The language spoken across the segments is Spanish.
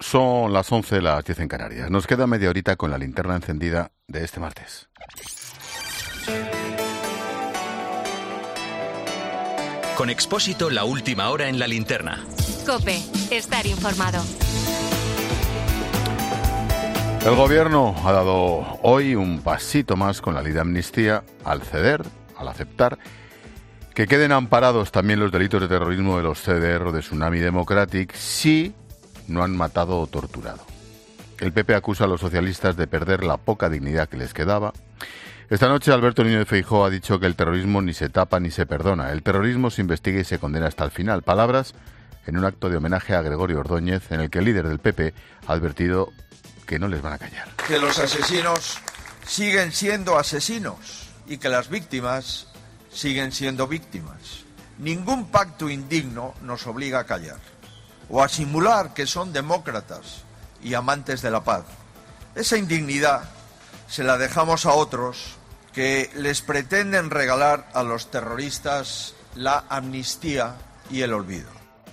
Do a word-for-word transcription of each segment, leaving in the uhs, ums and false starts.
Son las once, las diez en Canarias. Nos queda media horita con la linterna encendida de este martes. Con Expósito, la última hora en la linterna. COPE, estar informado. El Gobierno ha dado hoy un pasito más con la ley de amnistía al ceder, al aceptar, que queden amparados también los delitos de terrorismo de los C D R o de Tsunami Democratic si no han matado o torturado. El P P acusa a los socialistas de perder la poca dignidad que les quedaba. Esta noche Alberto Núñez Feijóo ha dicho que el terrorismo ni se tapa ni se perdona. El terrorismo se investiga y se condena hasta el final. Palabras en un acto de homenaje a Gregorio Ordóñez, en el que el líder del P P ha advertido que no les van a callar. Que los asesinos siguen siendo asesinos y que las víctimas siguen siendo víctimas. Ningún pacto indigno nos obliga a callar o a simular que son demócratas y amantes de la paz. Esa indignidad se la dejamos a otros que les pretenden regalar a los terroristas la amnistía y el olvido.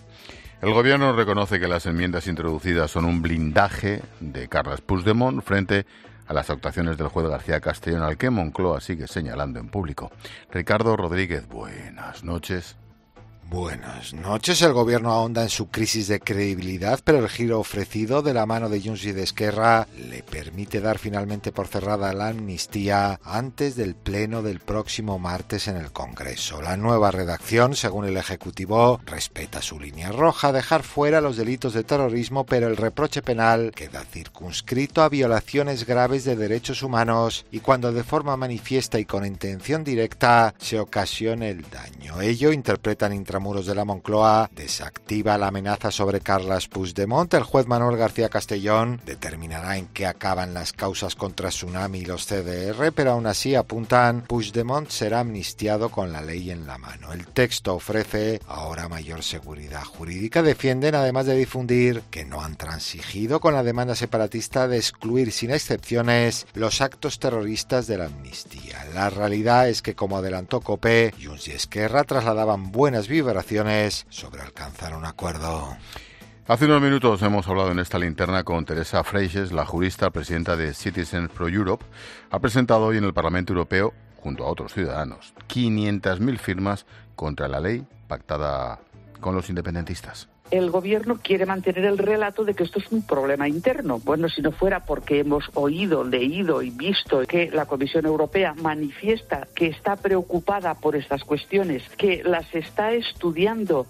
El Gobierno reconoce que las enmiendas introducidas son un blindaje de Carles Puigdemont frente a las actuaciones del juez García Castellón, al que Moncloa sigue señalando en público. Ricardo Rodríguez, buenas noches. Buenas noches. El Gobierno ahonda en su crisis de credibilidad, pero el giro ofrecido de la mano de Junts y de Esquerra le permite dar finalmente por cerrada la amnistía antes del pleno del próximo martes en el Congreso. La nueva redacción, según el Ejecutivo, respeta su línea roja, dejar fuera los delitos de terrorismo, pero el reproche penal queda circunscrito a violaciones graves de derechos humanos y cuando de forma manifiesta y con intención directa se ocasione el daño. Ello, interpretan intramuros de la Moncloa, desactiva la amenaza sobre Carles Puigdemont. El juez Manuel García Castellón determinará en qué acaban las causas contra Tsunami y los C D R, pero aún así apuntan, Puigdemont será amnistiado con la ley en la mano. El texto ofrece ahora mayor seguridad jurídica. Defienden, además de difundir, que no han transigido con la demanda separatista de excluir sin excepciones los actos terroristas de la amnistía. La realidad es que, como adelantó COPE, Junts y Esquerra trasladaban buenas vibraciones sobre alcanzar un acuerdo. Hace unos minutos hemos hablado en esta linterna con Teresa Freixes, la jurista presidenta de Citizens for Europe. Ha presentado hoy en el Parlamento Europeo, junto a otros ciudadanos, quinientas mil firmas contra la ley pactada con los independentistas. El Gobierno quiere mantener el relato de que esto es un problema interno. Bueno, si no fuera porque hemos oído, leído y visto que la Comisión Europea manifiesta que está preocupada por estas cuestiones, que las está estudiando.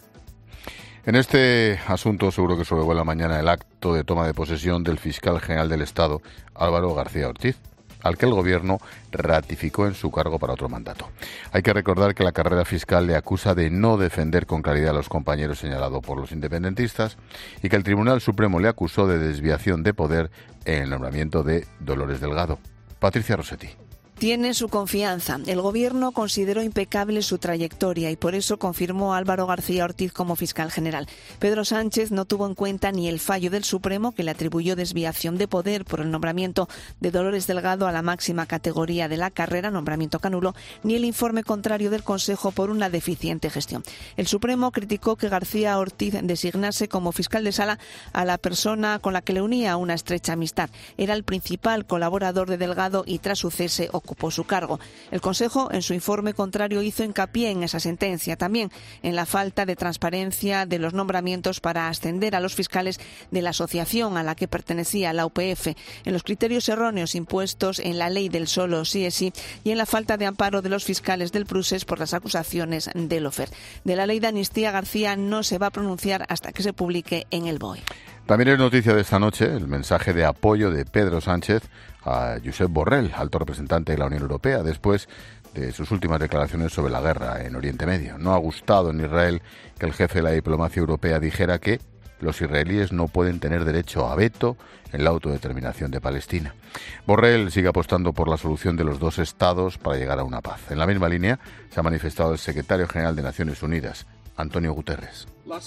En este asunto seguro que sobrevuela mañana el acto de toma de posesión del fiscal general del Estado, Álvaro García Ortiz, al que el Gobierno ratificó en su cargo para otro mandato. Hay que recordar que la carrera fiscal le acusa de no defender con claridad a los compañeros señalados por los independentistas y que el Tribunal Supremo le acusó de desviación de poder en el nombramiento de Dolores Delgado. Patricia Rossetti. Tiene su confianza. El Gobierno consideró impecable su trayectoria y por eso confirmó a Álvaro García Ortiz como fiscal general. Pedro Sánchez no tuvo en cuenta ni el fallo del Supremo, que le atribuyó desviación de poder por el nombramiento de Dolores Delgado a la máxima categoría de la carrera, nombramiento canulo, ni el informe contrario del Consejo por una deficiente gestión. El Supremo criticó que García Ortiz designase como fiscal de sala a la persona con la que le unía una estrecha amistad. Era el principal colaborador de Delgado y tras su cese ocupó su cargo. El Consejo, en su informe contrario, hizo hincapié en esa sentencia, también en la falta de transparencia de los nombramientos para ascender a los fiscales de la asociación a la que pertenecía la U P F, en los criterios erróneos impuestos en la ley del solo sí es sí y en la falta de amparo de los fiscales del Prusés por las acusaciones del Lofer. De la ley de amnistía, García no se va a pronunciar hasta que se publique en el B O E. También es noticia de esta noche el mensaje de apoyo de Pedro Sánchez a Josep Borrell, alto representante de la Unión Europea, después de sus últimas declaraciones sobre la guerra en Oriente Medio. No ha gustado en Israel que el jefe de la diplomacia europea dijera que los israelíes no pueden tener derecho a veto en la autodeterminación de Palestina. Borrell sigue apostando por la solución de los dos estados para llegar a una paz. En la misma línea se ha manifestado el secretario general de Naciones Unidas, Antonio Guterres.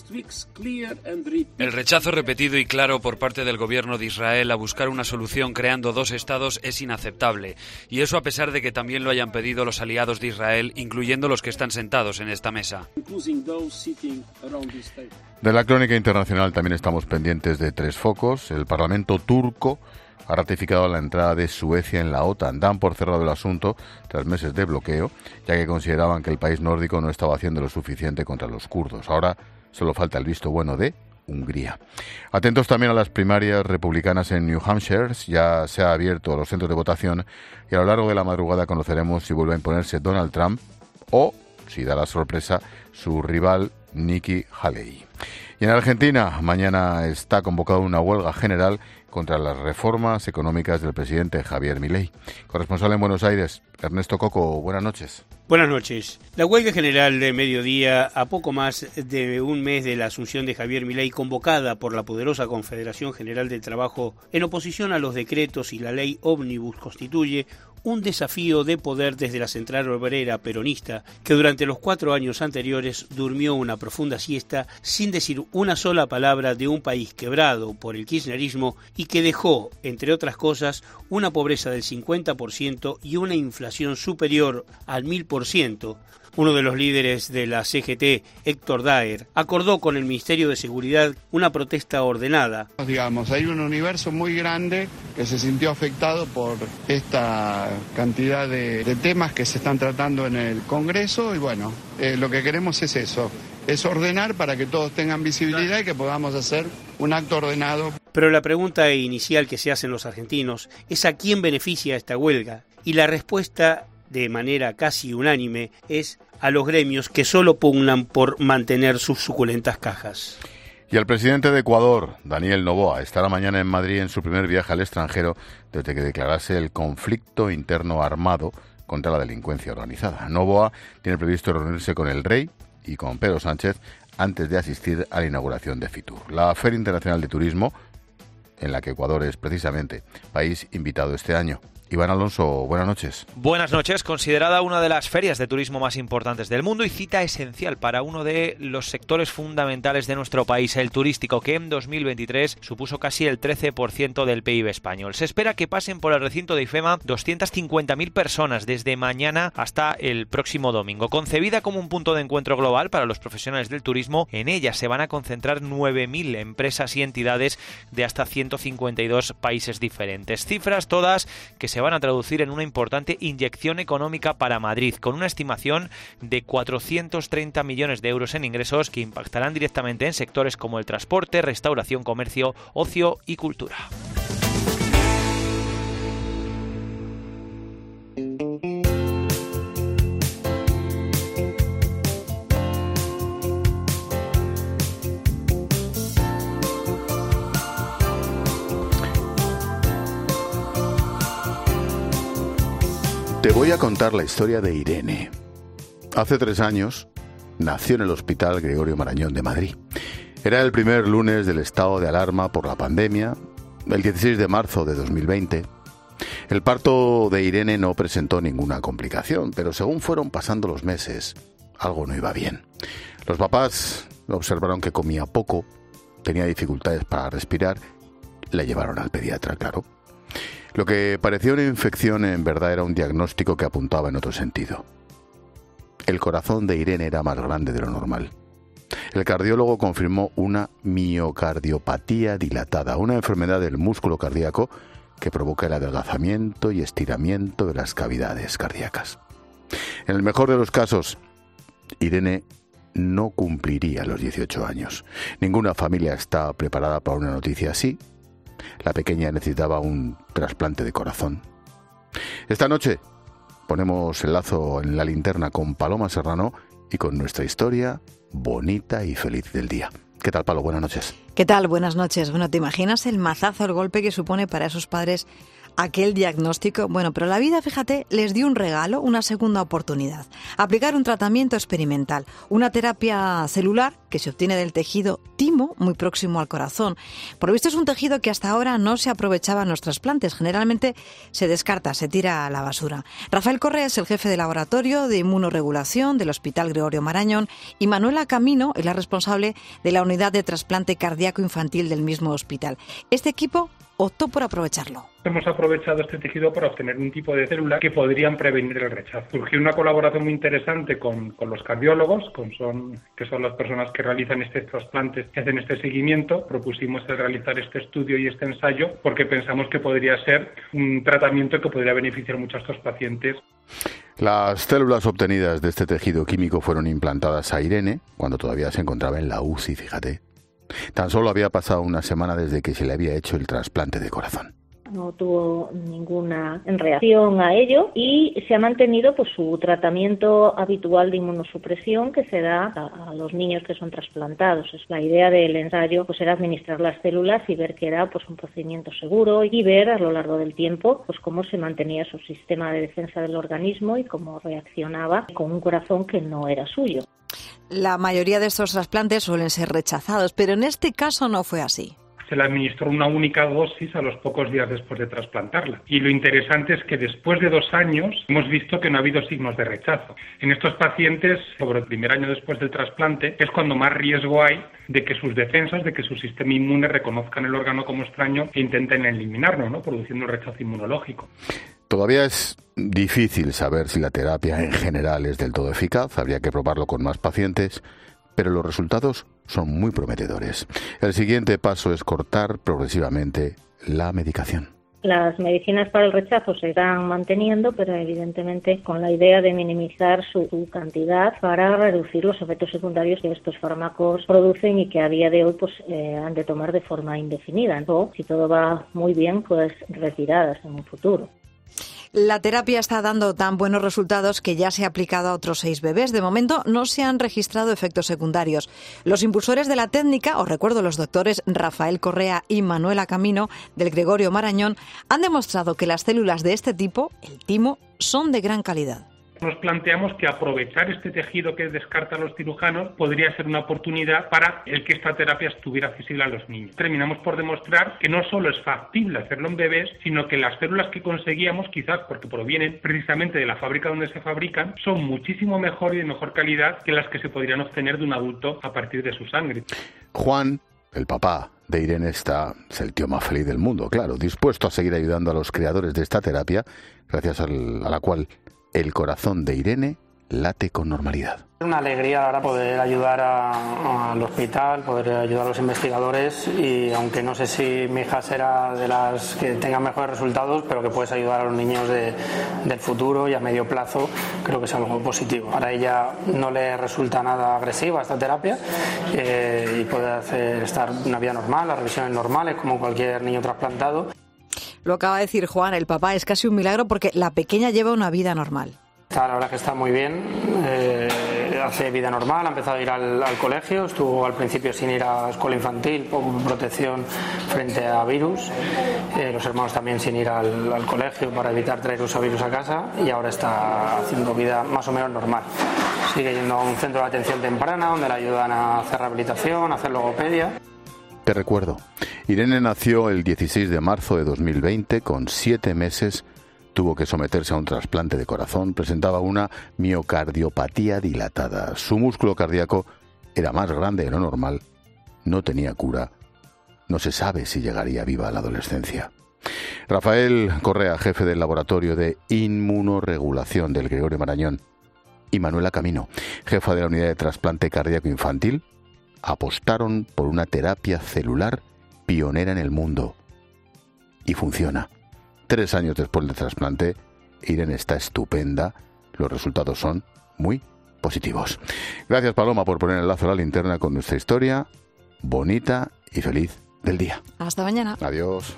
El rechazo repetido y claro por parte del gobierno de Israel a buscar una solución creando dos estados es inaceptable, y eso a pesar de que también lo hayan pedido los aliados de Israel, incluyendo los que están sentados en esta mesa. De la crónica internacional también estamos pendientes de tres focos. El Parlamento turco ha ratificado la entrada de Suecia en la OTAN. Dan por cerrado el asunto tras meses de bloqueo, ya que consideraban que el país nórdico no estaba haciendo lo suficiente contra los kurdos. Ahora solo falta el visto bueno de Hungría. Atentos también a las primarias republicanas en New Hampshire. Ya se ha abierto los centros de votación y a lo largo de la madrugada conoceremos si vuelve a imponerse Donald Trump o, si da la sorpresa, su rival Nikki Haley. Y en Argentina, mañana está convocada una huelga general contra las reformas económicas del presidente Javier Milei. Corresponsal en Buenos Aires, Ernesto Coco, buenas noches. Buenas noches. La huelga general de mediodía, a poco más de un mes de la asunción de Javier Milei, convocada por la poderosa Confederación General del Trabajo en oposición a los decretos y la ley ómnibus, constituye un desafío de poder desde la central obrera peronista, que durante los cuatro años anteriores durmió una profunda siesta sin decir una sola palabra de un país quebrado por el kirchnerismo y que dejó, entre otras cosas, una pobreza del cincuenta por ciento y una inflación superior al mil por ciento. Uno de los líderes de la C G T, Héctor Daer, acordó con el Ministerio de Seguridad una protesta ordenada. Digamos, hay un universo muy grande que se sintió afectado por esta cantidad de, de temas que se están tratando en el Congreso y bueno, eh, lo que queremos es eso, es ordenar para que todos tengan visibilidad y que podamos hacer un acto ordenado. Pero la pregunta inicial que se hacen los argentinos es ¿a quién beneficia esta huelga? Y la respuesta, de manera casi unánime, es a los gremios que solo pugnan por mantener sus suculentas cajas. Y el presidente de Ecuador, Daniel Noboa, estará mañana en Madrid en su primer viaje al extranjero desde que declarase el conflicto interno armado contra la delincuencia organizada. Noboa tiene previsto reunirse con el rey y con Pedro Sánchez antes de asistir a la inauguración de Fitur, la Feria Internacional de Turismo, en la que Ecuador es precisamente país invitado este año. Iván Alonso, buenas noches. Buenas noches. Considerada una de las ferias de turismo más importantes del mundo y cita esencial para uno de los sectores fundamentales de nuestro país, el turístico, que en dos mil veintitrés supuso casi el trece por ciento del P I B español. Se espera que pasen por el recinto de IFEMA doscientas cincuenta mil personas desde mañana hasta el próximo domingo. Concebida como un punto de encuentro global para los profesionales del turismo, en ella se van a concentrar nueve mil empresas y entidades de hasta ciento cincuenta y dos países diferentes. Cifras todas que se se van a traducir en una importante inyección económica para Madrid, con una estimación de cuatrocientos treinta millones de euros en ingresos que impactarán directamente en sectores como el transporte, restauración, comercio, ocio y cultura. Te voy a contar la historia de Irene. Hace tres años nació en el Hospital Gregorio Marañón de Madrid. Era el primer lunes del estado de alarma por la pandemia, el dieciséis de marzo de dos mil veinte. El parto de Irene no presentó ninguna complicación, pero según fueron pasando los meses, algo no iba bien. Los papás observaron que comía poco, tenía dificultades para respirar, la llevaron al pediatra, claro. Lo que parecía una infección en verdad era un diagnóstico que apuntaba en otro sentido. El corazón de Irene era más grande de lo normal. El cardiólogo confirmó una miocardiopatía dilatada, una enfermedad del músculo cardíaco que provoca el adelgazamiento y estiramiento de las cavidades cardíacas. En el mejor de los casos, Irene no cumpliría los dieciocho años. Ninguna familia está preparada para una noticia así. La pequeña necesitaba un trasplante de corazón. Esta noche ponemos el lazo en la linterna con Paloma Serrano y con nuestra historia bonita y feliz del día. ¿Qué tal, Palo? Buenas noches. ¿Qué tal? Buenas noches. Bueno, ¿te imaginas el mazazo, el golpe que supone para esos padres aquel diagnóstico. Bueno, pero la vida, fíjate, les dio un regalo, una segunda oportunidad. Aplicar un tratamiento experimental, una terapia celular que se obtiene del tejido timo, muy próximo al corazón. Por lo visto es un tejido que hasta ahora no se aprovechaba en los trasplantes. Generalmente se descarta, se tira a la basura. Rafael Correa es el jefe de laboratorio de inmunoregulación del Hospital Gregorio Marañón y Manuela Camino es la responsable de la unidad de trasplante cardíaco infantil del mismo hospital. Este equipo optó por aprovecharlo. Hemos aprovechado este tejido para obtener un tipo de células que podrían prevenir el rechazo. Surgió una colaboración muy interesante con, con los cardiólogos, con son, que son las personas que realizan estos trasplantes, que hacen este seguimiento. Propusimos el realizar este estudio y este ensayo porque pensamos que podría ser un tratamiento que podría beneficiar mucho a estos pacientes. Las células obtenidas de este tejido químico fueron implantadas a Irene cuando todavía se encontraba en la U C I, fíjate. Tan solo había pasado una semana desde que se le había hecho el trasplante de corazón. No tuvo ninguna reacción a ello y se ha mantenido pues su tratamiento habitual de inmunosupresión que se da a, a los niños que son trasplantados. Es la idea del ensayo pues era administrar las células y ver que era pues un procedimiento seguro y ver a lo largo del tiempo pues cómo se mantenía su sistema de defensa del organismo y cómo reaccionaba con un corazón que no era suyo. La mayoría de estos trasplantes suelen ser rechazados, pero en este caso no fue así. Se le administró una única dosis a los pocos días después de trasplantarla. Y lo interesante es que después de dos años hemos visto que no ha habido signos de rechazo. En estos pacientes, sobre el primer año después del trasplante, es cuando más riesgo hay de que sus defensas, de que su sistema inmune reconozcan el órgano como extraño e intenten eliminarlo, ¿no? Produciendo el rechazo inmunológico. Todavía es difícil saber si la terapia en general es del todo eficaz, habría que probarlo con más pacientes, pero los resultados son muy prometedores. El siguiente paso es cortar progresivamente la medicación. Las medicinas para el rechazo se irán manteniendo, pero evidentemente con la idea de minimizar su, su cantidad para reducir los efectos secundarios que estos fármacos producen y que a día de hoy pues eh, han de tomar de forma indefinida. O, si todo va muy bien, pues retiradas en un futuro. La terapia está dando tan buenos resultados que ya se ha aplicado a otros seis bebés. De momento no se han registrado efectos secundarios. Los impulsores de la técnica, os recuerdo los doctores Rafael Correa y Manuela Camino del Gregorio Marañón, han demostrado que las células de este tipo, el timo, son de gran calidad. Nos planteamos que aprovechar este tejido que descartan los cirujanos podría ser una oportunidad para el que esta terapia estuviera accesible a los niños. Terminamos por demostrar que no solo es factible hacerlo en bebés, sino que las células que conseguíamos, quizás porque provienen precisamente de la fábrica donde se fabrican, son muchísimo mejor y de mejor calidad que las que se podrían obtener de un adulto a partir de su sangre. Juan, el papá de Irene, está, es el tío más feliz del mundo, claro, dispuesto a seguir ayudando a los creadores de esta terapia, gracias al, a la cual el corazón de Irene late con normalidad. Es una alegría ahora poder ayudar a, al hospital, poder ayudar a los investigadores y aunque no sé si mi hija será de las que tengan mejores resultados, pero que puedes ayudar a los niños de, del futuro y a medio plazo, creo que es algo positivo. Para ella no le resulta nada agresiva esta terapia eh, y puede hacer estar una vida normal, las revisiones normales como cualquier niño trasplantado. Lo acaba de decir Juan, el papá, es casi un milagro porque la pequeña lleva una vida normal. La verdad que está muy bien, eh, hace vida normal, ha empezado a ir al, al colegio, estuvo al principio sin ir a escuela infantil por protección frente a virus, eh, los hermanos también sin ir al, al colegio para evitar traer uso virus a casa y ahora está haciendo vida más o menos normal. Sigue yendo a un centro de atención temprana donde le ayudan a hacer rehabilitación, a hacer logopedia. Te recuerdo, Irene nació el dieciséis de marzo de dos mil veinte, con siete meses tuvo que someterse a un trasplante de corazón, presentaba una miocardiopatía dilatada, su músculo cardíaco era más grande de lo normal, no tenía cura, no se sabe si llegaría viva a la adolescencia. Rafael Correa, jefe del laboratorio de inmunoregulación del Gregorio Marañón, y Manuela Camino, jefa de la unidad de trasplante cardíaco infantil, apostaron por una terapia celular pionera en el mundo. Y funciona. Tres años después del trasplante, Irene está estupenda. Los resultados son muy positivos. Gracias, Paloma, por poner el lazo a la linterna con nuestra historia bonita y feliz del día. Hasta mañana. Adiós.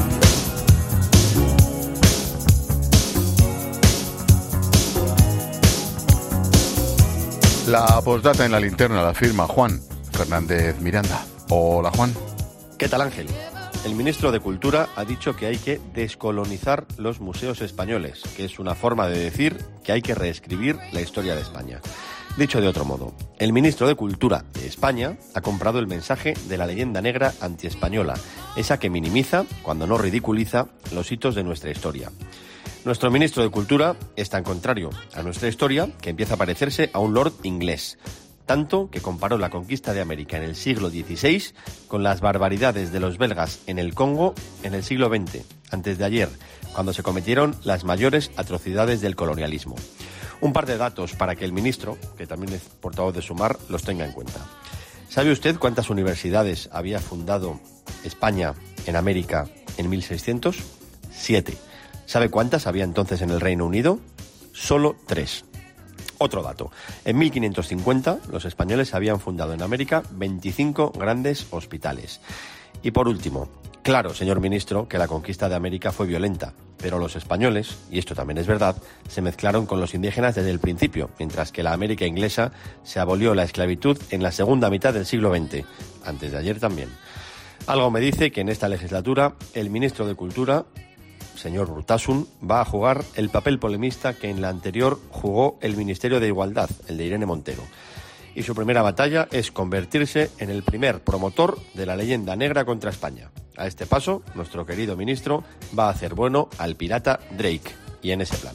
La postdata en la linterna la firma Juan Fernández Miranda. Hola, Juan. ¿Qué tal, Ángel? El ministro de Cultura ha dicho que hay que descolonizar los museos españoles, que es una forma de decir que hay que reescribir la historia de España. Dicho de otro modo, el ministro de Cultura de España ha comprado el mensaje de la leyenda negra antiespañola, esa que minimiza, cuando no ridiculiza, los hitos de nuestra historia. Nuestro ministro de Cultura es tan contrario a nuestra historia que empieza a parecerse a un lord inglés, tanto que comparó la conquista de América en el siglo dieciséis con las barbaridades de los belgas en el Congo en el siglo veinte, antes de ayer, cuando se cometieron las mayores atrocidades del colonialismo. Un par de datos para que el ministro, que también es portavoz de Sumar, los tenga en cuenta. ¿Sabe usted cuántas universidades había fundado España en América en mil seiscientos? Siete. ¿Sabe cuántas había entonces en el Reino Unido? Solo tres. Otro dato. En mil quinientos cincuenta, los españoles habían fundado en América veinticinco grandes hospitales. Y por último, claro, señor ministro, que la conquista de América fue violenta, pero los españoles, y esto también es verdad, se mezclaron con los indígenas desde el principio, mientras que la América inglesa se abolió la esclavitud en la segunda mitad del siglo veinte, antes de ayer también. Algo me dice que en esta legislatura el ministro de Cultura, señor Urtasun, va a jugar el papel polemista que en la anterior jugó el Ministerio de Igualdad, el de Irene Montero. Y su primera batalla es convertirse en el primer promotor de la leyenda negra contra España. A este paso, nuestro querido ministro va a hacer bueno al pirata Drake, y en ese plan.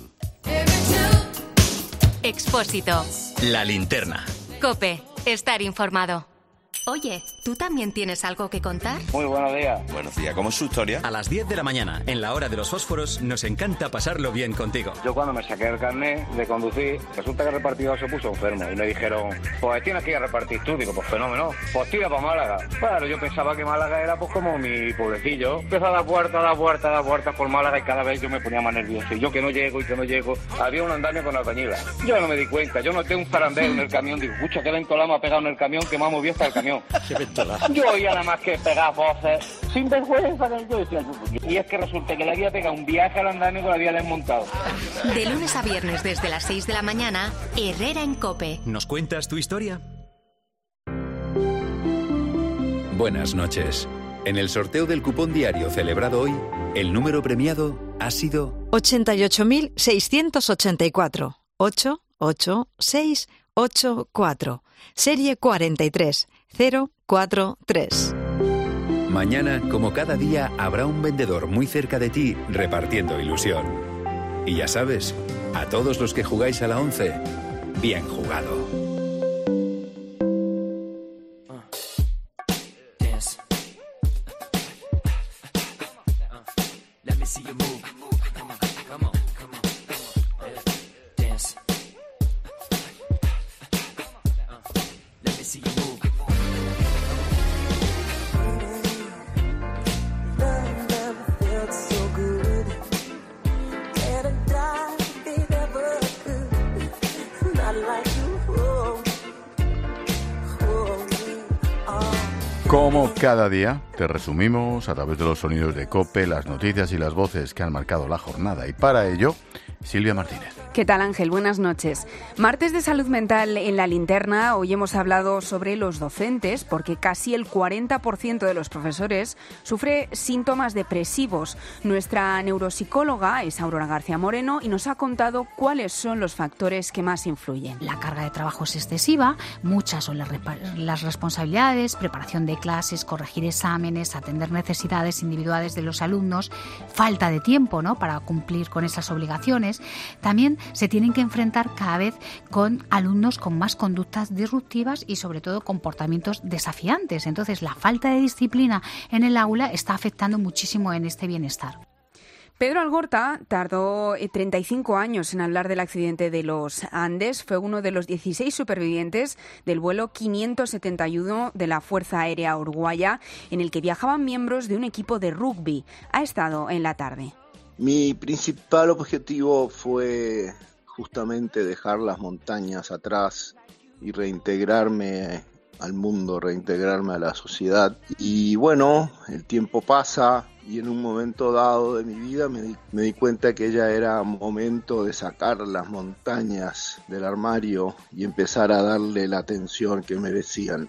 Expósito. La linterna. COPE. Estar informado. Oye, ¿tú también tienes algo que contar? Muy buenos días. Buenos días, ¿cómo es su historia? A las diez de la mañana, en la hora de los fósforos, nos encanta pasarlo bien contigo. Yo cuando me saqué el carnet de conducir, resulta que el repartidor se puso enfermo y me dijeron, pues tienes que ir a repartir tú. Digo, pues fenómeno, pues tira para Málaga. Claro, yo pensaba que Málaga era pues como mi pueblecillo. Empezó a dar vueltas, a dar vueltas, a dar vueltas por Málaga y cada vez yo me ponía más nervioso. Y yo que no llego y que no llego, había un andamio con albañilas. Yo no me di cuenta, yo noté un zarandeo en el camión. Digo, pucha, qué ventola me ha pegado en el camión que me ha movido hasta el camión. Qué ventola. Yo oía nada más que pegar voces sin vergüenza. Yo decía, y es que resulta que le había pegado un viaje al andamio que lo había desmontado. De lunes a viernes desde las seis de la mañana, Herrera en COPE. ¿Nos cuentas tu historia? Buenas noches. En el sorteo del cupón diario celebrado hoy, el número premiado ha sido ochenta y ocho mil seiscientos ochenta y cuatro. ocho ocho seis ocho cuatro. Serie cuarenta y tres cero cuatro tres. Mañana, como cada día, habrá un vendedor muy cerca de ti repartiendo ilusión. Y ya sabes, a todos los que jugáis a la once, bien jugado. Como cada día, te resumimos a través de los sonidos de COPE las noticias y las voces que han marcado la jornada. Y para ello, Silvia Martínez. ¿Qué tal, Ángel? Buenas noches. Martes de salud mental en la linterna. Hoy hemos hablado sobre los docentes porque casi el cuarenta por ciento de los profesores sufre síntomas depresivos. Nuestra neuropsicóloga es Aurora García Moreno y nos ha contado cuáles son los factores que más influyen. La carga de trabajo es excesiva, muchas son las, las responsabilidades, preparación de clases, corregir exámenes, atender necesidades individuales de los alumnos, falta de tiempo, ¿no?, para cumplir con esas obligaciones. También se tienen que enfrentar cada vez con alumnos con más conductas disruptivas y sobre todo comportamientos desafiantes. Entonces, la falta de disciplina en el aula está afectando muchísimo en este bienestar. Pedro Algorta tardó treinta y cinco años en hablar del accidente de los Andes. Fue uno de los dieciséis supervivientes del vuelo quinientos setenta y uno de la Fuerza Aérea Uruguaya, en el que viajaban miembros de un equipo de rugby. Ha estado en la tarde. Mi principal objetivo fue justamente dejar las montañas atrás y reintegrarme al mundo, reintegrarme a la sociedad. Y bueno, el tiempo pasa y en un momento dado de mi vida me di, me di cuenta que ya era momento de sacar las montañas del armario y empezar a darle la atención que merecían.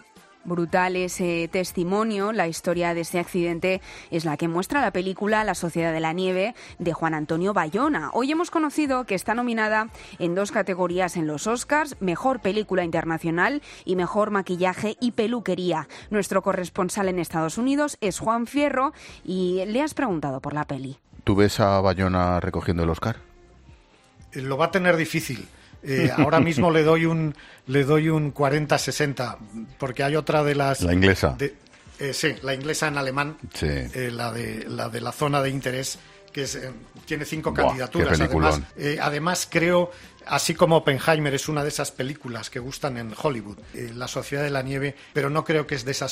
Brutal ese testimonio. La historia de este accidente es la que muestra la película La Sociedad de la Nieve de Juan Antonio Bayona. Hoy hemos conocido que está nominada en dos categorías en los Oscars: Mejor Película Internacional y Mejor Maquillaje y Peluquería. Nuestro corresponsal en Estados Unidos es Juan Fierro y le has preguntado por la peli. ¿Tú ves a Bayona recogiendo el Oscar? Lo va a tener difícil. Eh, ahora mismo le doy un le doy un cuarenta sesenta, porque hay otra de las... La inglesa. De, eh, sí, la inglesa en alemán, sí. eh, la, de, la de la zona de interés, que es, eh, tiene cinco Buah, candidaturas. qué Además, peliculón. eh, además, creo, así como Oppenheimer es una de esas películas que gustan en Hollywood, eh, La Sociedad de la Nieve, pero no creo que es de esas